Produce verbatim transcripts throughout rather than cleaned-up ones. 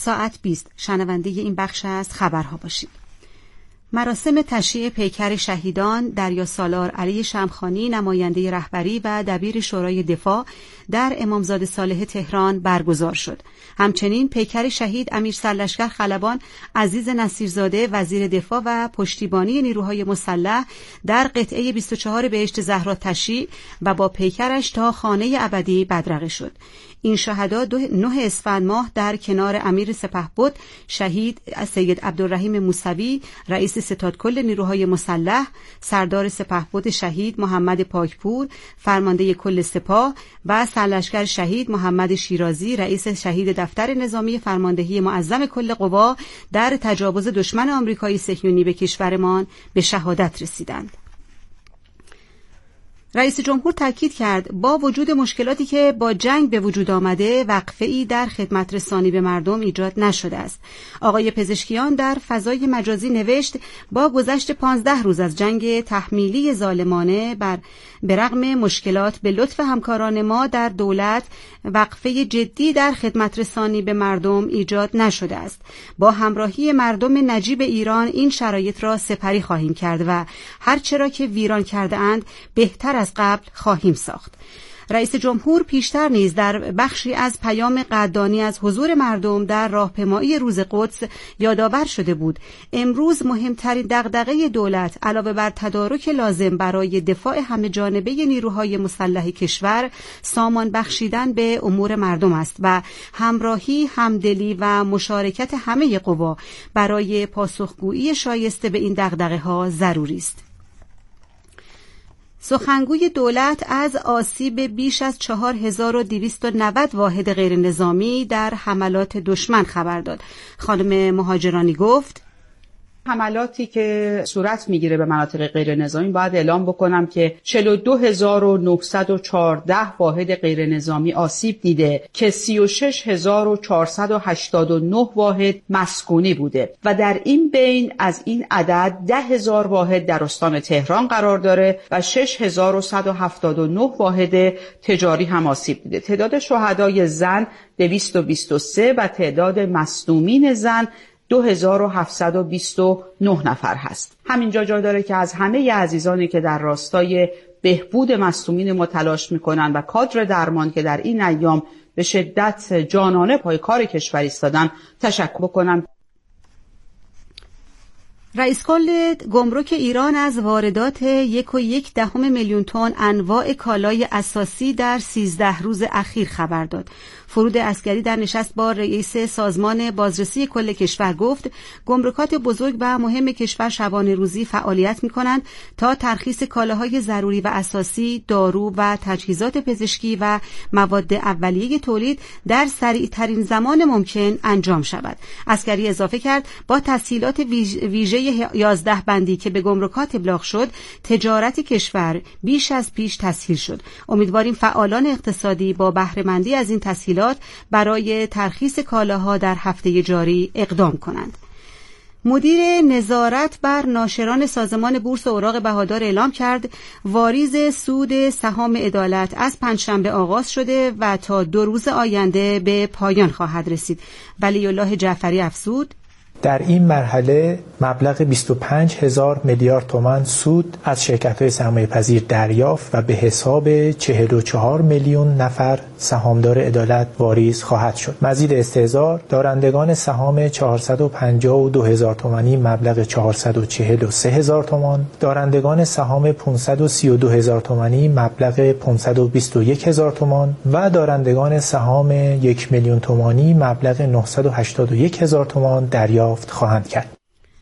ساعت بیست شنونده این بخش از خبرها باشید. مراسم تشییع پیکر شهیدان دریاسالار علی شمخانی، نماینده رهبری و دبیر شورای دفاع در امامزاده صالح تهران برگزار شد. همچنین پیکر شهید امیر سرلشکر خلبان عزیز نصیرزاده وزیر دفاع و پشتیبانی نیروهای مسلح در قطعه بیست و چهار بهشت زهرا تشییع و با پیکرش تا خانه ابدی بدرقه شد. این شهدا نه اسفند ماه در کنار امیر سپهبد شهید سید عبدالرحیم موسوی رئیس ستادکل نیروهای مسلح، سردار سپهبد شهید محمد پاکپور فرمانده کل سپاه و سرلشکر شهید محمد شیرازی رئیس شهید دفتر نظامی فرماندهی معظم کل قوا در تجاوز دشمن آمریکایی صهیونی به کشورمان به شهادت رسیدند. رئیس جمهور تاکید کرد با وجود مشکلاتی که با جنگ به وجود آمده، وقفه‌ای در خدمت رسانی به مردم ایجاد نشده است. آقای پزشکیان در فضای مجازی نوشت با گذشت پانزده روز از جنگ تحمیلی ظالمانه بر به رغم مشکلات به لطف همکاران ما در دولت وقفه جدی در خدمت رسانی به مردم ایجاد نشده است. با همراهی مردم نجیب ایران این شرایط را سپری خواهیم کرد و هر چرا که ویران کرده اند بهتر از قبل خواهیم ساخت. رئیس جمهور پیشتر نیز در بخشی از پیام قدردانی از حضور مردم در راهپیمایی روز قدس یادآور شده بود امروز مهمترین دغدغه دولت علاوه بر تدارک لازم برای دفاع همه جانبه نیروهای مسلح کشور، سامان بخشیدن به امور مردم است و همراهی، همدلی و مشارکت همه قوا برای پاسخگویی شایسته به این دغدغه‌ها ضروری است. سخنگوی دولت از آسیب بیش از چهار هزار و دویست و نود واحد غیر نظامی در حملات دشمن خبر داد. خانم مهاجرانی گفت حملاتی که صورت میگیره به مناطق غیر نظامی باید اعلام بکنم که چهل و دو هزار و نهصد و چهارده واحد غیر نظامی آسیب دیده که سی و شش هزار و چهارصد و هشتاد و نه واحد مسکونی بوده و در این بین از این عدد ده هزار واحد در استان تهران قرار داره و شش هزار و صد و هفتاد و نه واحد تجاری هم آسیب دیده. تعداد شهدای زن دویست و بیست و سه و تعداد مصدومین زن دو هزار و هفتصد و بیست و نه نفر هست. همینجا جا داره که از همه عزیزانی که در راستای بهبود مصدومین ما تلاش میکنن و کادر درمان که در این ایام به شدت جانانه پای کار کشور ایستادن تشکر بکنم. رئیس کل گمرک ایران از واردات یک و یک دهم میلیون تن انواع کالای اساسی در سیزده روز اخیر خبر داد. فرود عسکری در نشست با رئیس سازمان بازرسی کل کشور گفت گمرکات بزرگ و مهم کشور شبانه روزی فعالیت می‌کنند تا ترخیص کالاهای ضروری و اساسی، دارو و تجهیزات پزشکی و مواد اولیه تولید در سریع‌ترین زمان ممکن انجام شود. عسکری اضافه کرد با تسهیلات ویژه یازده بندی که به گمرکات ابلاغ شد، تجارت کشور بیش از پیش تسهیل شد. امیدواریم فعالان اقتصادی با بهره‌مندی از این تسهیلات برای ترخیص کالاها در هفته جاری اقدام کنند. مدیر نظارت بر ناشران سازمان بورس اوراق بهادار اعلام کرد واریز سود سهام عدالت از پنجشنبه آغاز شده و تا دو روز آینده به پایان خواهد رسید. ولی الله جعفری افزود در این مرحله مبلغ بیست و پنج هزار میلیارد تومان سود از شرکت‌های سرمایه‌پذیر دریافت و به حساب چهل و چهار میلیون نفر سهامدار عدالت واریز خواهد شد. مزید استحضار دارندگان سهام چهارصد و پنجاه و دو هزار تومانی مبلغ چهارصد و چهل و سه هزار تومان، دارندگان سهام پانصد و سی و دو هزار تومانی مبلغ پانصد و بیست و یک هزار تومان و دارندگان سهام یک میلیون تومانی مبلغ نهصد و هشتاد و یک هزار تومان دریافت خواهند کرد.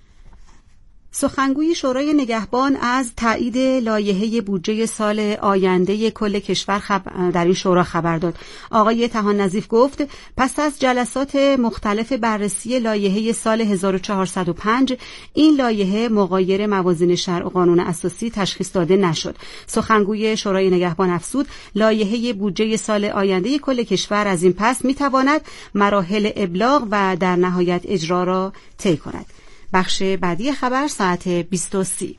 سخنگوی شورای نگهبان از تایید لایحه بودجه سال آینده کل کشور خب... در این شورا خبر داد. آقای طحان نظیف گفت پس از جلسات مختلف بررسی لایحه سال هزار و چهارصد و پنج این لایحه مغایر موازین شرع و قانون اساسی تشخیص داده نشد. سخنگوی شورای نگهبان افزود لایحه بودجه سال آینده کل کشور از این پس میتواند مراحل ابلاغ و در نهایت اجرا را طی کند. بخش بعدی خبر ساعت بیست و سی.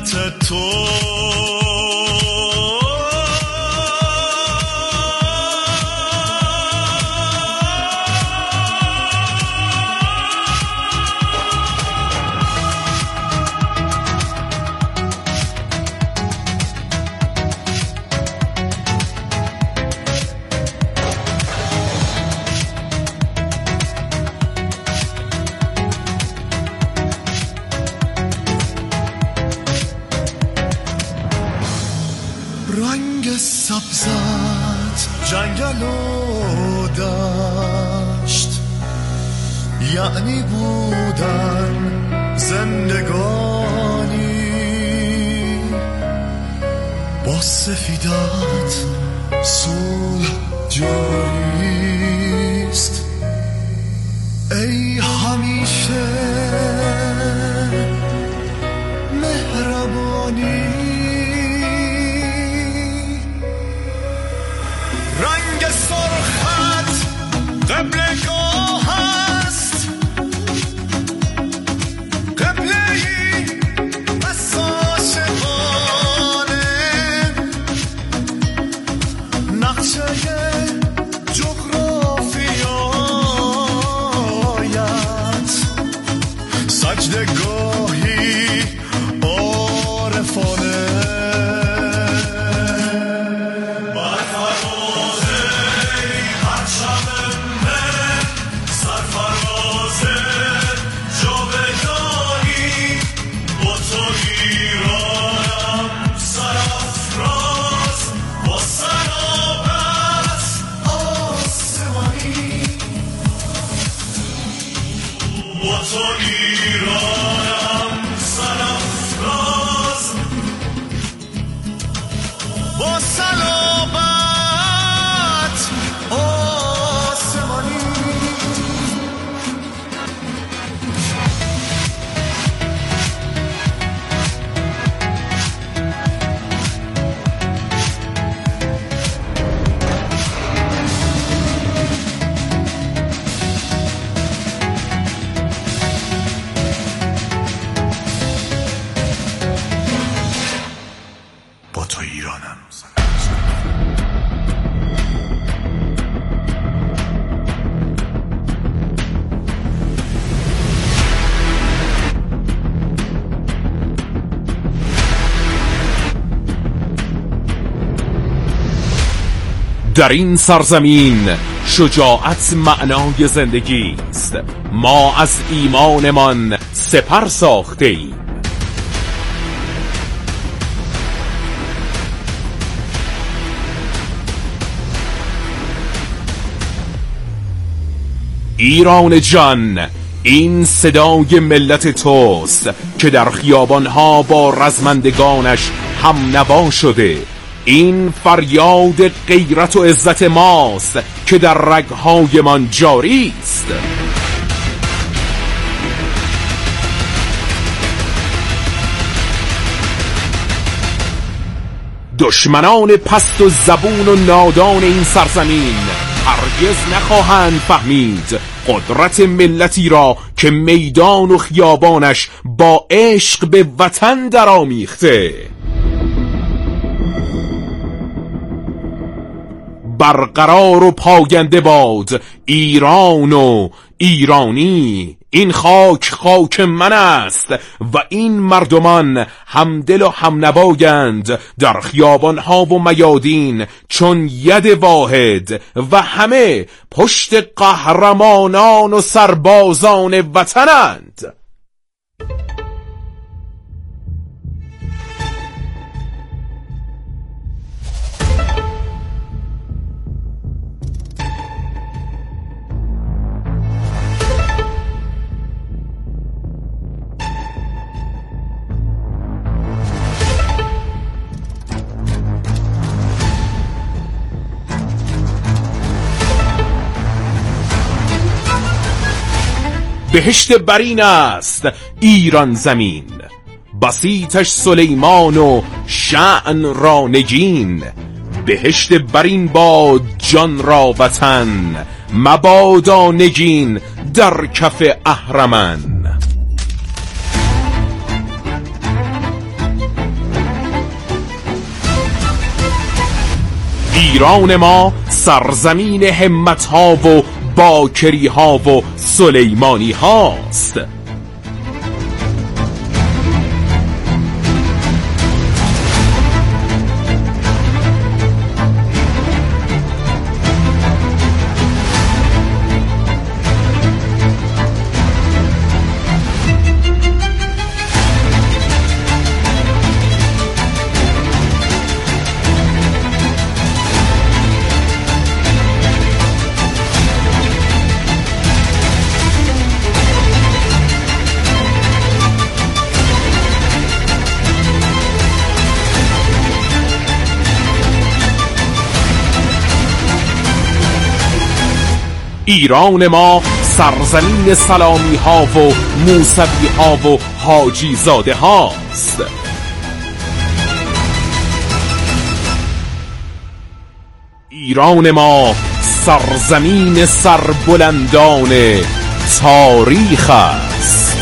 غیرت تو رنگ سبزت جنگل و دشت یعنی بودن زندگانی با سفیدت صلح جاریست ای همیشه مهربانی رنگ سرخت قبلگاه است قبله‌ای بس عاشقانه نقشه جغرافیایت سجدگاهی عارفانه تو ایرانم سرافراز با صلابت آسمانی با تو ایرانم در این سرزمین شجاعت معنای زندگی است. ما از ایمانمان سپر ساخته ایم. ایران جان، این صدای ملت توست که در خیابانها با رزمندگانش هم نوا شده. این فریاد غیرت و عزت ماست که در رگ‌هایمان جاری است. دشمنان پست و زبون و نادان این سرزمین هرگز نخواهند فهمید قدرت ملتی را که میدان و خیابانش با عشق به وطن درآمیخته. برقرار و پاینده باد ایران و ایرانی. این خاک خاک من است و این مردمان همدل و همنوایند در خیابانها و میادین چون ید واحد و همه پشت قهرمانان و سربازان وطنند. بهشت برین است ایران زمین، بسیطش سلیمان و شأن را نگین. بهشت برین باد جان را وطن، مبادا نگین در کف اهرمن. ایران ما سرزمین همت ها و باکری ها و سلیمانی هاست. ایران ما سرزمین سلامی ها و موسوی ها و حاجی زاده هاست. ایران ما سرزمین سربلندان تاریخ است.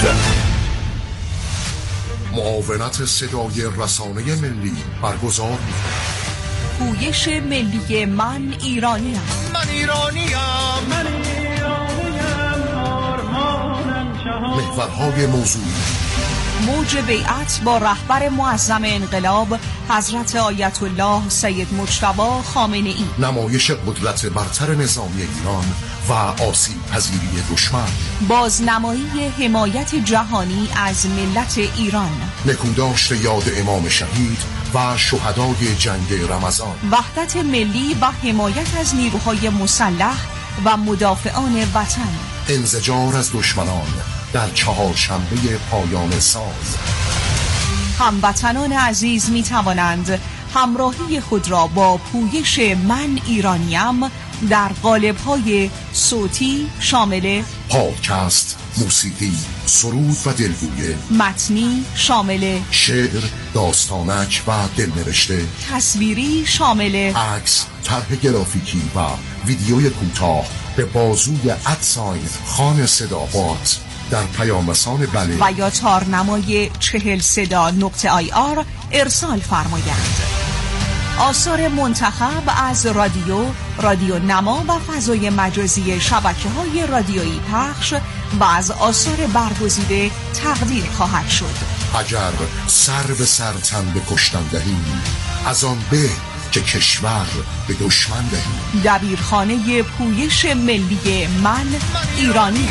معاونت صدای رسانه ملی برگزار می‌کند. پویش ملی من ایرانی ام. من ایرانی ام. من ایرانی ام. آرمانم جهان. محورهای موضوعی: موج بیعت با رهبر معظم انقلاب حضرت آیت الله سید مجتبی خامنه ای. نمایش قدرت برتر نظامی ایران و آسیب پذیری دشمن. بازنمایی حمایت جهانی از ملت ایران. نکوداشت یاد امام شهید و شهدای جنگ رمضان. وحدت ملی و حمایت از نیروهای مسلح و مدافعان وطن. انزجار از دشمنان در چهارشنبه پایان ساز. هموطنان عزیز می توانند همراهی خود را با پویش من ایرانیم در قالب‌های صوتی شامل پادکست، موسیقی، سرود و دلگویه، متنی شامل شعر، داستانک و دلنوشته، تصویری شامل عکس، طرح گرافیکی و ویدیوی کوتاه به بازوی ادساین خان صدابات در پیام رسان بله و یا تارنمای چهل صدا نقطه آی آر ارسال فرمایند. آثار منتخب از رادیو، رادیو نما و فضای مجازی شبکه‌های رادیویی پخش و از آثار برگزیده تقدیر خواهد شد. اگر سر به سر تن به کشتن دهیم، از آن به که کشور به دشمن دهیم. دبیرخانه پویش ملی من ایرانی.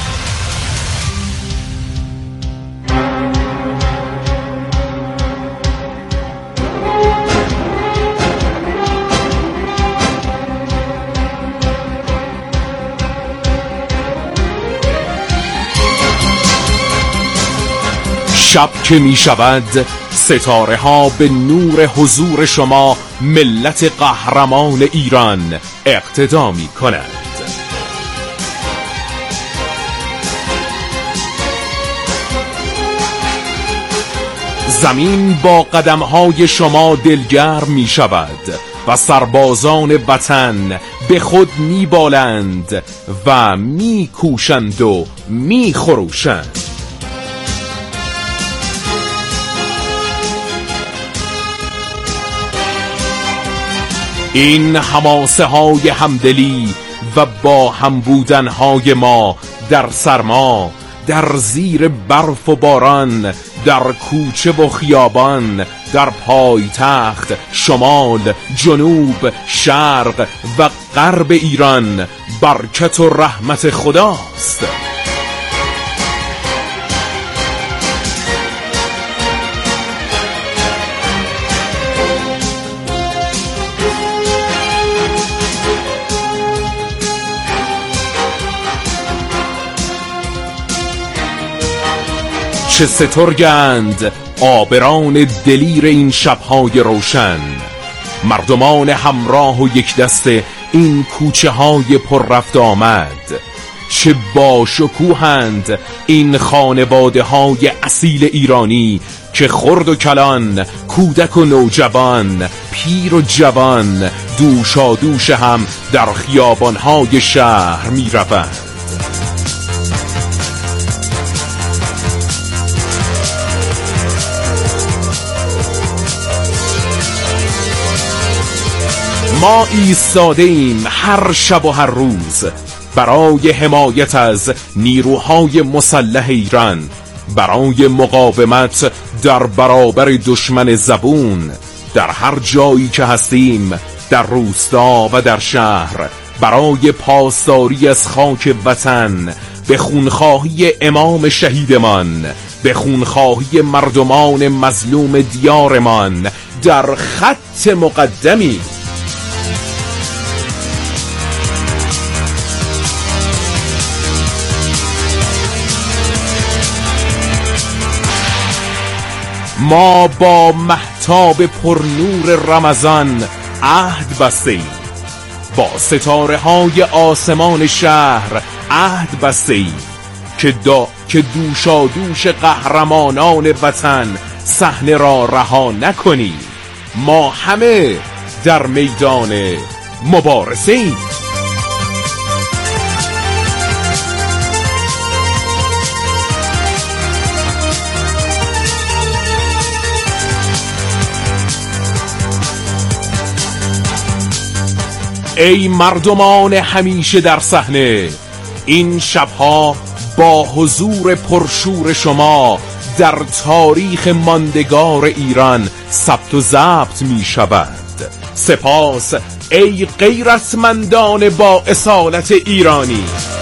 شب که می شود ستاره ها به نور حضور شما ملت قهرمان ایران اقتدا می کند. زمین با قدم های شما دلگرم می شود و سربازان وطن به خود می بالند و می کوشند و می خروشند. این حماسه های همدلی و با هم بودن های ما در سرما، در زیر برف و باران، در کوچه و خیابان، در پایتخت، شمال، جنوب، شرق و غرب ایران برکت و رحمت خداست. چه سترگند آبران دلیر این شبهای روشن، مردمان همراه و یک دست این کوچه های پر رفت آمد. چه باشکوهند این خانواده های اصیل ایرانی که خرد و کلان، کودک و نوجوان، پیر و جوان دوشا دوش هم در خیابانهای شهر می روند. ما ایستاده ایم هر شب و هر روز برای حمایت از نیروهای مسلح ایران، برای مقاومت در برابر دشمن زبون. در هر جایی که هستیم، در روستا و در شهر، برای پاسداری از خاک وطن، به خونخواهی امام شهیدمان، به خونخواهی مردمان مظلوم دیارمان در خط مقدمی. ما با مهتاب پرنور رمضان عهد بسته‌ایم، با ستاره های آسمان شهر عهد بسته‌ایم که دا که دوشا دوش قهرمانان وطن صحنه را رها نکنیم. ما همه در میدان مبارزه ایم. ای مردمان همیشه در صحنه، این شبها با حضور پرشور شما در تاریخ ماندگار ایران ثبت و ضبط می شود. سپاس ای غیرتمندان با اصالت ایرانی.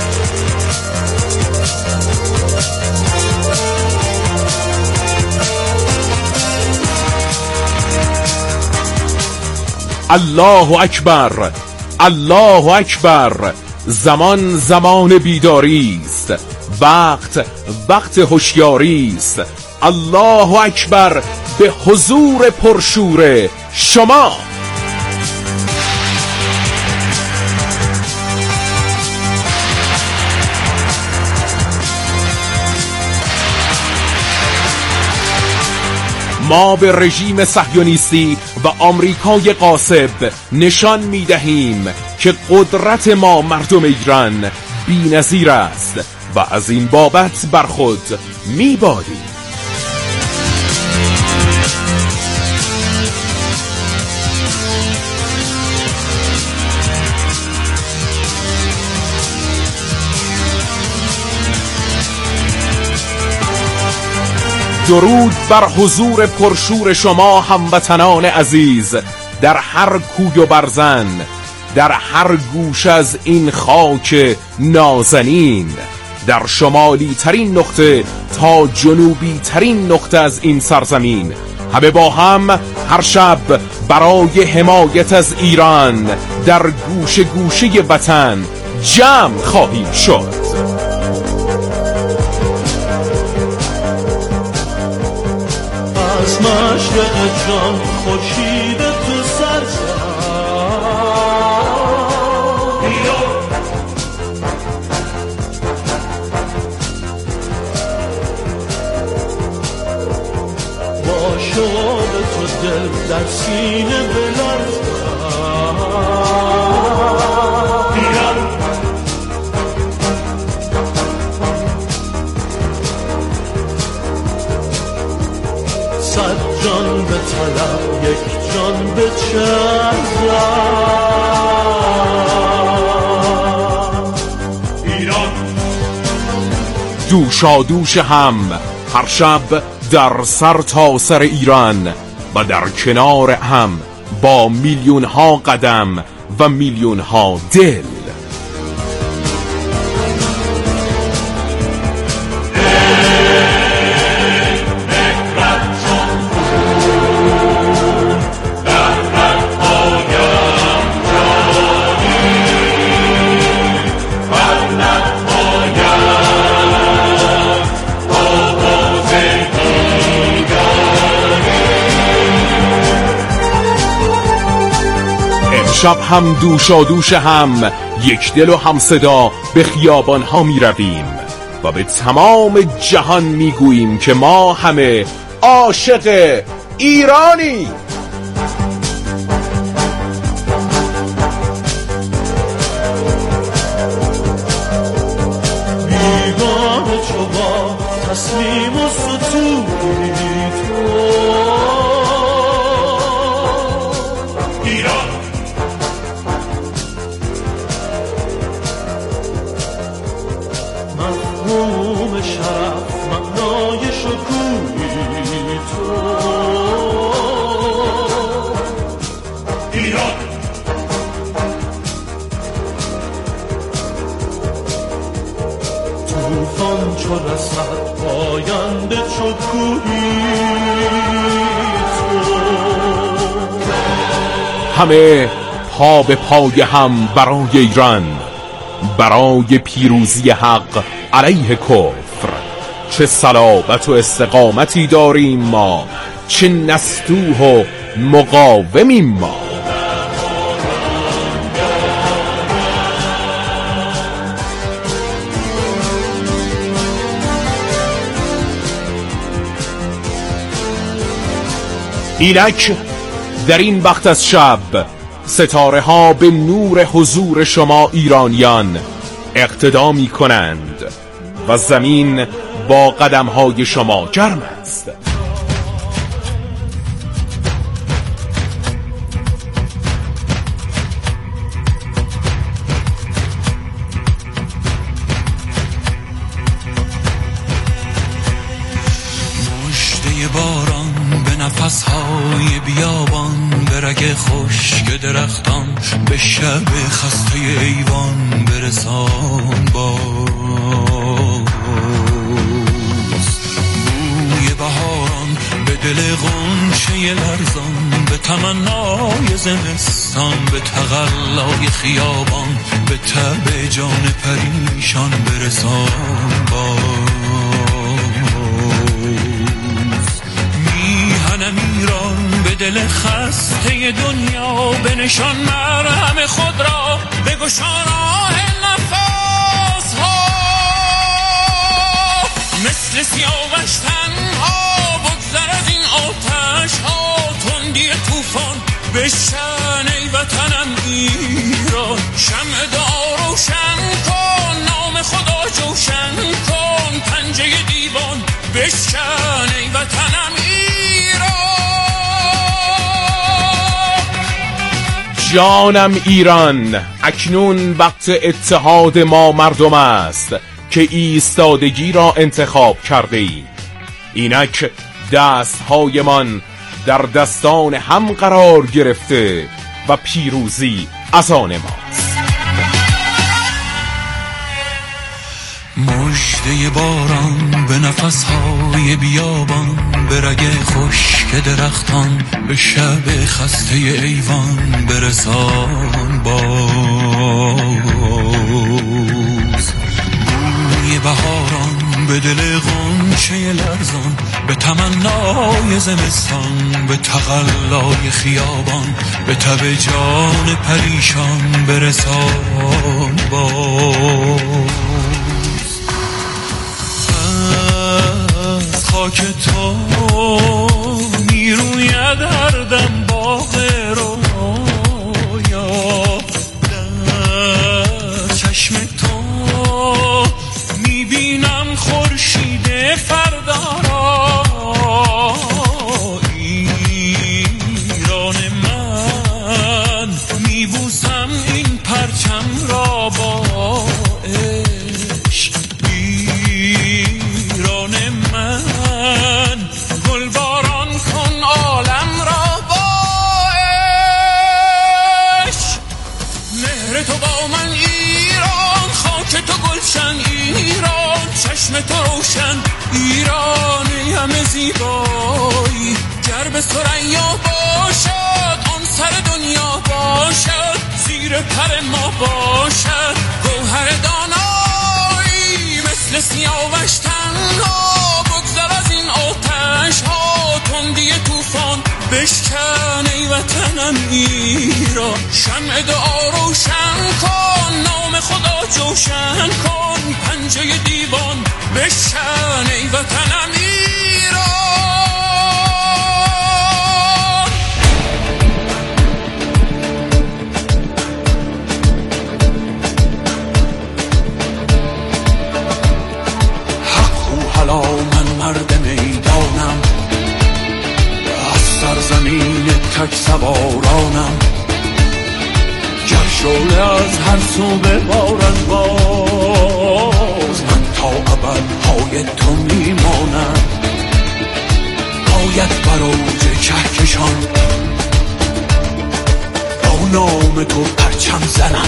الله اکبر، الله اکبر. زمان زمان بیداری است، وقت وقت هوشیاری است. الله اکبر به حضور پرشور شما. ما به رژیم صهیونیستی و آمریکای غاصب نشان می دهیم که قدرت ما مردم ایران بی‌نظیر است و از این بابت بر خود می بادیم. درود بر حضور پرشور شما هموطنان عزیز، در هر کوی و برزن، در هر گوش از این خاک نازنین، در شمالی ترین نقطه تا جنوبی ترین نقطه از این سرزمین. همه با هم هر شب برای حمایت از ایران در گوشه گوشه وطن جمع خواهیم شد. از مشرق جان خورشید تو سر با شوق تو دل در سینه بلرزد. صد جان به طلب یک جان به چرزد. ایران دوشا دوش هم هر شب در سر تا سر ایران و در کنار هم با میلیون ها قدم و میلیون ها دل. شب هم دوشا دوش هم یک دل و هم صدا به خیابان ها می رویم و به تمام جهان می گوییم که ما همه عاشق ایرانی. بیگان چوبا تسلیم و ستودی تو ایران. همه پا به پای هم برای ایران، برای پیروزی حق علیه کفر. چه صلابت و استقامتی داریم ما، چه نستوه و مقاومیم ما. اینک در این وقت از شب ستاره ها به نور حضور شما ایرانیان اقتدا می کنند و زمین با قدم های شما گرم است. مژده باران به نفسهای بیابان، به رگ خشک درختان، به شب خسته ایوان برسان باز. بوی بهاران به دل غنچه لرزان، به تمنای زمستان، به تقلای خیابان، به تب جان پریشان برسان باز. میهنم ایران به دل خسته دنیا، به نشان مرهم خود را بگشان آه نفس ها. مثل سیاوش تنها بگذر از این آتش ها، تندی طوفان بشکن ای وطنم ایران. شمع دعا روشن کن، نام خدا جوشن کن، پنجه دیوان بشکن ای وطنم ایران. جانم ایران، اکنون وقت اتحاد ما مردم است که ایستادگی را انتخاب کرده ای. اینک دستهای من در دستان هم قرار گرفته و پیروزی از آن ماست. مژده باران به نفسهای بیابان، به رگ خشک درختان، به شب خسته ایوان برسان باز. بوی بهاران به دل غنچه لرزان، به تمنای زمستان، به تقلای خیابان، به تب جان پریشان برسان باز. از خاک تو میروید هر دم باغ رویا، در چشم تو میبینم خورشید فردا را. ایران من میبوسم این پرچم را با عشق. ایران من گلباران کن عالم را با عشق. مهر تو با من ایران، خاک تو گلشن ایران، چشم تو روشن ایران همه زیبایی. گر به ثریا باشد آن سر دنیا باشد، زیر پر ما باشد گوهر دانایی. مثل سیاوش تنها بگذر از این آتش ها، تندی طوفان بشکن ای وطنم ایران. شمع دعا روشن کن، نام خدا جوشن کن، پنجه دیوان بشکن ای وطنم ایران. حق خو حالا من مرد میدانم، از سرزمین تک سوارانم. گر شعله از هر سو ببارد باز، من تا ابد پای تو میمانم. باید بر اوج کهکشان با نام تو پرچم زنم.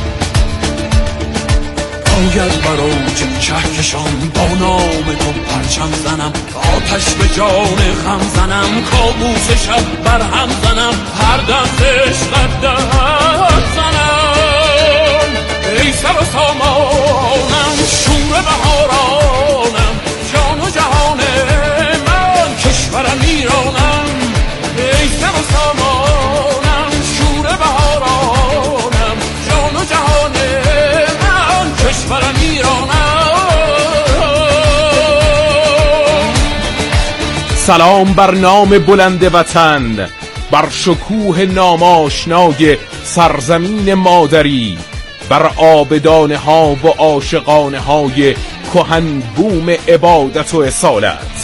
باید بر اوج کهکشان با نام تو پرچم زنم. آتش به جان غم زنم، کابوس شب بر هم زنم. هر هردم عشقت دست زنم. ای سر و سامانم شور بهارانم، جان و جهان من کشورم ایرانم. ای سر و سامانم شور بهارانم، جان و جهان من کشورم ایرانم. سلام بر نام بلند وطن، بر شکوه ناماشنای سرزمین مادری، بر آبدانه ها و عاشقانه های کهن بوم عبادت و اصالت.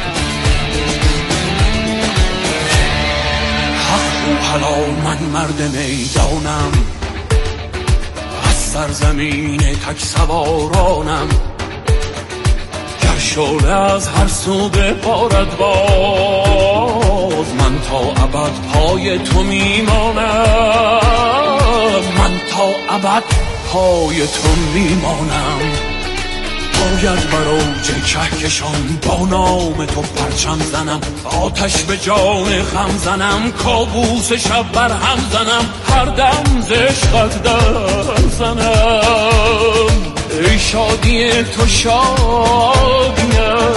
حق و حلال من مرد میدانم، از سرزمین تک سوارانم. گر شعله از هر سو ببارد باز، من تا ابد پای تو میمانم. من تا ابد پای تو میمانم. باید بر اوج کهکشان با نام تو پرچم زنم، آتش به جان خم زنم، کابوس شب بر هم زنم، هر دم ز عشقت در زنم. ای شادی تو شادیم،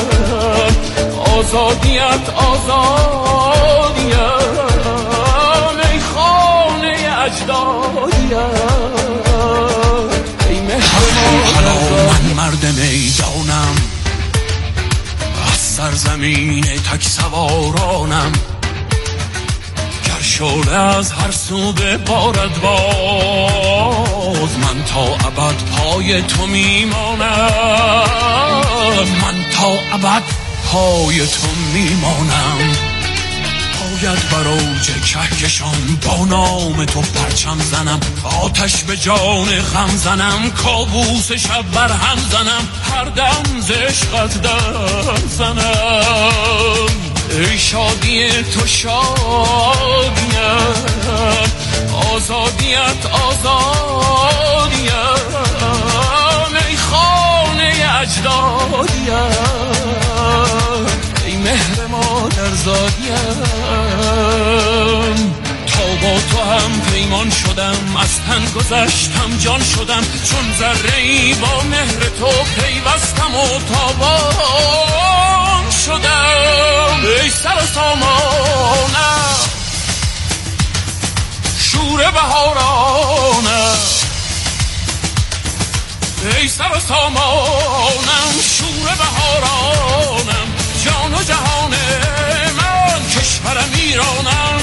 آزادیت آزادیم، ای خانه اجدادیم. من مرد میدانم، از سرزمین تک سوارانم. گر شعله از هر سو ببارد باز، من تا ابد پای تو میمانم. من تا ابد پای تو میمانم. باید بر اوج کهکشان با نام تو پرچم زنم، آتش به جان خم زنم، کابوس شب بر هم زنم، هر دم ز عشقت در زنم. ای شادی تو شادیم، آزادیت آزادیم، ای خانه اجدادیم، ای مهر مادر زادیم. تا با تو هم پیمان شدم، از تن گذشتم جان شدم، چون ذره‌ای با مهر تو پیوستم و تابان شدم. ای سر و سامانم شور بهارانم، ای سر و سامانم شور بهارانم، جان و جهان من کشورم ایرانم.